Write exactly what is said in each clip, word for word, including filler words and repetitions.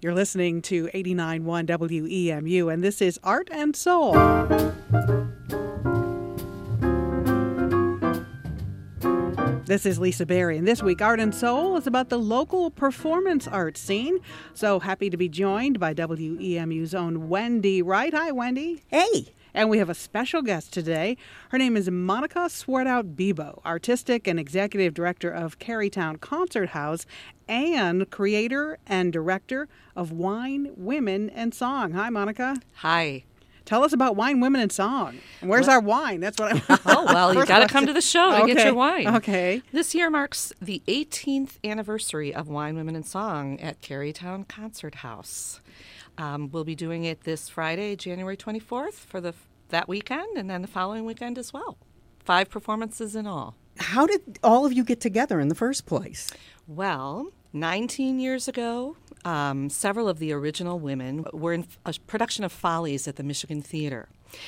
You're listening to eighty-nine point one W E M U, and this is Art and Soul. This is Lisa Berry, and this week Art and Soul is about the local performance art scene. So happy to be joined by W E M U's own Wendy Wright. Hi, Wendy. Hey. And we have a special guest today. Her name is Monica Swartout-Bebo, Artistic and Executive Director of Carytown Concert House and creator and director of Wine, Women, and Song. Hi, Monica. Hi. Tell us about Wine, Women, and Song. And where's well, our wine? That's what I Oh, well, you got to come to the show to okay. get your wine. Okay. This year marks the eighteenth anniversary of Wine, Women, and Song at Carytown Concert House. Um, we'll be doing it this Friday, January twenty-fourth, for the that weekend, and then the following weekend as well. Five performances in all. How did all of you get together in the first place? Well, nineteen years ago, um, several of the original women were in a production of Follies at the Michigan Theater.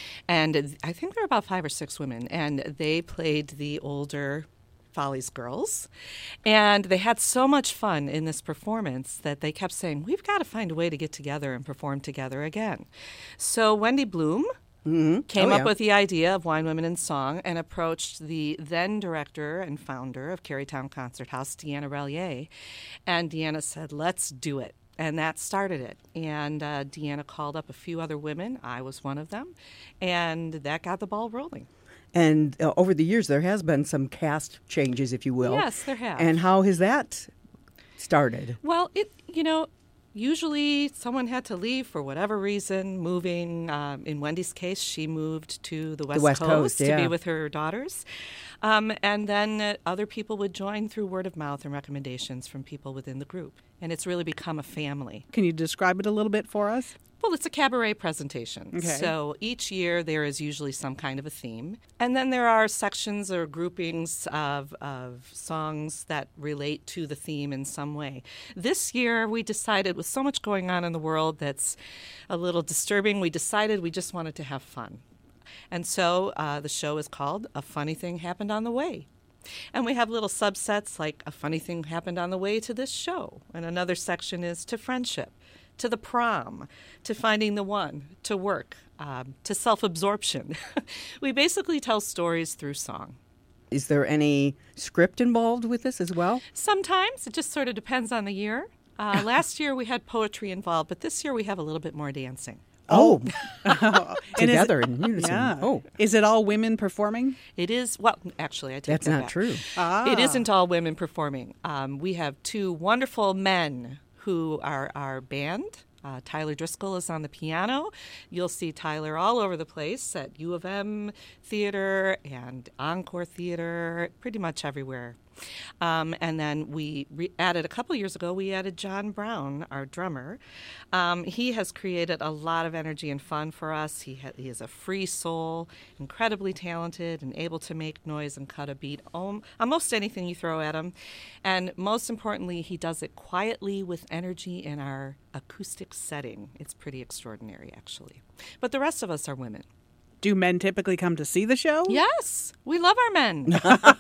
And I think there were about five or six women, and they played the older Follies girls. And they had so much fun in this performance that they kept saying, we've got to find a way to get together and perform together again. So Wendy Bloom Mm-hmm. came oh, up yeah. with the idea of Wine, Women, and Song and approached the then director and founder of Carytown Concert House, Deanna Relier. And Deanna said, let's do it. And that started it. And uh, Deanna called up a few other women. I was one of them. And that got the ball rolling. And uh, over the years, there has been some cast changes, if you will. Yes, there have. And how has that started? Well, it you know, usually someone had to leave for whatever reason, moving. Um, in Wendy's case, she moved to the West, West Coast, Coast, to yeah. be with her daughters. Um, and then uh, other people would join through word of mouth and recommendations from people within the group. And it's really become a family. Can you describe it a little bit for us? Well, it's a cabaret presentation. Okay. So each year there is usually some kind of a theme. And then there are sections or groupings of, of songs that relate to the theme in some way. This year we decided, with so much going on in the world that's a little disturbing, we decided we just wanted to have fun. And so uh, the show is called A Funny Thing Happened on the Way. And we have little subsets like A Funny Thing Happened on the Way to this show. And another section is To Friendship, to the prom, to finding the one, to work, um, to self-absorption. We basically tell stories through song. Is there any script involved with this as well? Sometimes. It just sort of depends on the year. Uh, last year we had poetry involved, but this year we have a little bit more dancing. Oh, And together is it, in unison. Yeah. Oh, Is it all women performing? It is, well, actually, I take that's that not back. true. Ah. It isn't all women performing. Um, we have two wonderful men who are our band. Uh, Tyler Driscoll is on the piano. You'll see Tyler all over the place at U of M Theater and Encore Theater, pretty much everywhere. Um, and then we re- added, a couple years ago, we added John Brown, our drummer. Um, he has created a lot of energy and fun for us. He, ha- he is a free soul, incredibly talented, and able to make noise and cut a beat on almost anything you throw at him. And most importantly, he does it quietly with energy in our acoustic setting. It's pretty extraordinary, actually. But the rest of us are women. Do men typically come to see the show? Yes, we love our men.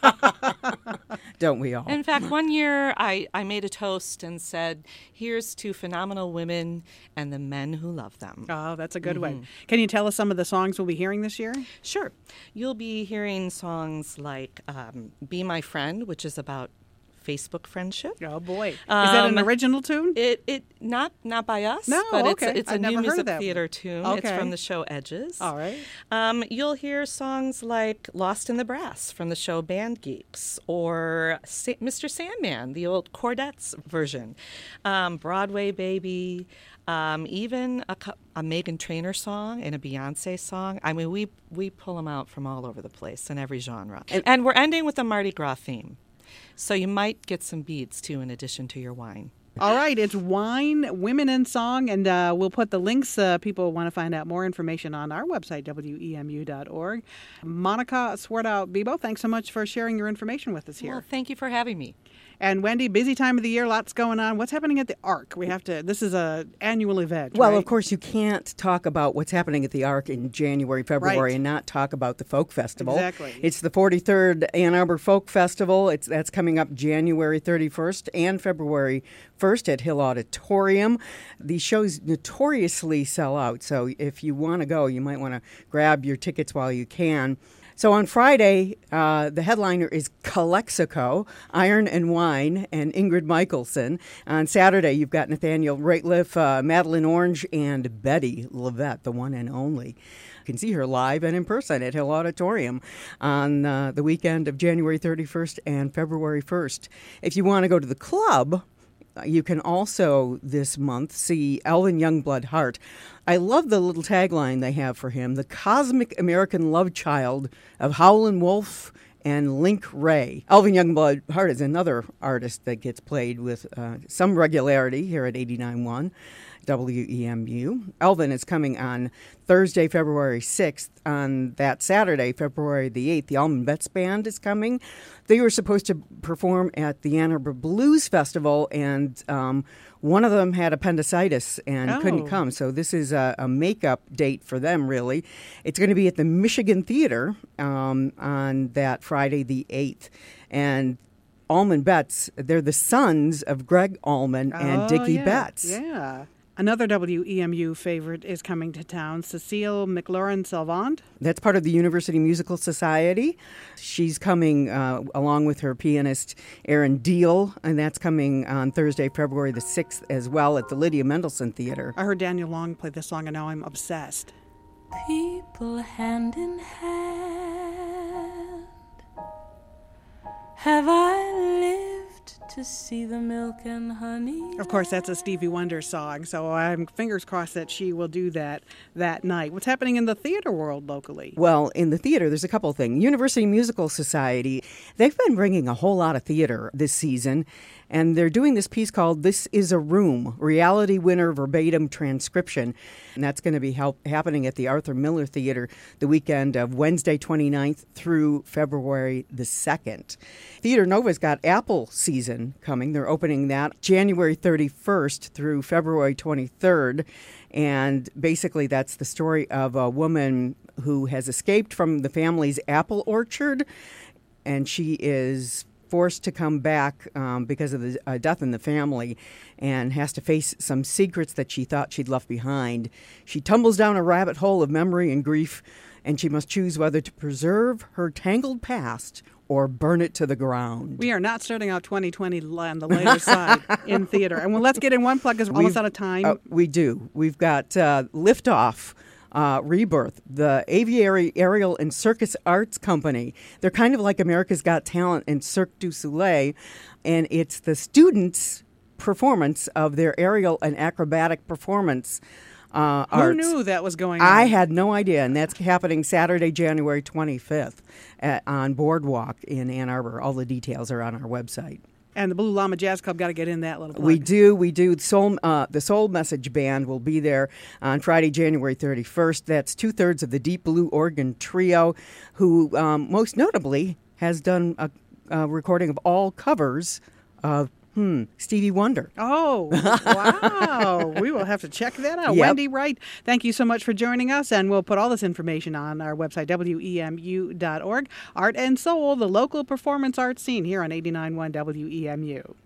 Don't we all? In fact, one year I, I made a toast and said, here's to phenomenal women and the men who love them. Oh, that's a good Mm-hmm. one. Can you tell us some of the songs we'll be hearing this year? Sure. You'll be hearing songs like um, Be My Friend, which is about Facebook friendship. Oh, boy. Is that an Um, original tune? It it not not by us, No, but okay. it's it's a I've new never heard music of that theater one. tune. Okay. It's from the show Edges. All right. Um, you'll hear songs like Lost in the Brass from the show Band Geeks, or Sa- Mister Sandman, the old Chordettes version, um, Broadway Baby, um, even a, cou- a Meghan Trainor song and a Beyonce song. I mean, we, we pull them out from all over the place in every genre. And, and we're ending with a Mardi Gras theme. So you might get some beads, too, in addition to your wine. All right, it's Wine, Women, and Song, and uh, we'll put the links. Uh, people want to find out more information on our website, W E M U dot org. Monica Swartout-Bebo, thanks so much for sharing your information with us here. Well, thank you for having me. And Wendy, busy time of the year, lots going on. What's happening at the Ark? We have to, this is a annual event, Well, right? of course, you can't talk about what's happening at the Ark in January, February, Right. and not talk about the Folk Festival. Exactly. It's the forty-third Ann Arbor Folk Festival. It's That's coming up January thirty-first and February first at Hill Auditorium. These shows notoriously sell out, so if you want to go, you might want to grab your tickets while you can. So on Friday, uh, the headliner is Calexico, Iron and Wine, and Ingrid Michaelson. On Saturday, you've got Nathaniel Rateliff, uh, Madeline Orange, and Betty Levette, the one and only. You can see her live and in person at Hill Auditorium on uh, the weekend of January thirty-first and February first. If you want to go to the club, you can also this month see Elvin Youngblood Hart. I love the little tagline they have for him, the cosmic American love child of Howlin' Wolf and Link Ray. Elvin Youngblood Hart is another artist that gets played with uh, some regularity here at eighty-nine point one W E M U. Elvin is coming on Thursday, February sixth. On that Saturday, February the eighth, the Allman Betts Band is coming. They were supposed to perform at the Ann Arbor Blues Festival, and um, one of them had appendicitis and Oh. couldn't come. So this is a, a makeup date for them, really. It's going to be at the Michigan Theater um, on that Friday the eighth. And Allman Betts, they're the sons of Greg Allman and Oh, Dickie yeah. Betts. Yeah. Another W E M U favorite is coming to town, Cecile McLaurin Salvant. That's part of the University Musical Society. She's coming uh, along with her pianist Aaron Deal, and that's coming on Thursday, February the sixth as well at the Lydia Mendelson Theater. I heard Daniel Long play this song, and now I'm obsessed. People hand in hand, have I lived to see the milk and honey? Of course, that's a Stevie Wonder song, so I'm fingers crossed that she will do that that night. What's happening in the theater world locally? Well, in the theater, there's a couple of things. University Musical Society, they've been bringing a whole lot of theater this season, and they're doing this piece called This Is a Room, Reality Winner Verbatim Transcription. And that's going to be help, happening at the Arthur Miller Theater the weekend of Wednesday twenty-ninth through February the second. Theater Nova's got Apple season coming. They're opening that January thirty-first through February twenty-third. And basically that's the story of a woman who has escaped from the family's apple orchard, and she is forced to come back um, because of the uh, death in the family and has to face some secrets that she thought she'd left behind. She tumbles down a rabbit hole of memory and grief, and she must choose whether to preserve her tangled past or burn it to the ground. We are not starting out twenty twenty on the later side in theater. And well, let's get in one plug because we're almost We've- out of time. Uh, we do. We've got uh, Liftoff. Uh, Rebirth, the Aviary Aerial and Circus Arts Company. They're kind of like America's Got Talent and Cirque du Soleil, and it's the students' performance of their aerial and acrobatic performance uh, Who arts. knew that was going on? I had no idea, and that's happening Saturday, January twenty-fifth at, on Boardwalk in Ann Arbor. All the details are on our website. And the Blue Llama Jazz Club got to get in that little plug. We do, we do. Soul, uh, the Soul Message Band will be there on Friday, January thirty-first. That's two-thirds of the Deep Blue Organ Trio, who um, most notably has done a, a recording of all covers of Hmm, Stevie Wonder. Oh, wow. We will have to check that out. Yep. Wendy Wright, thank you so much for joining us, and we'll put all this information on our website, W E M U dot org. Art and Soul, the local performance art scene here on eighty-nine point one W E M U.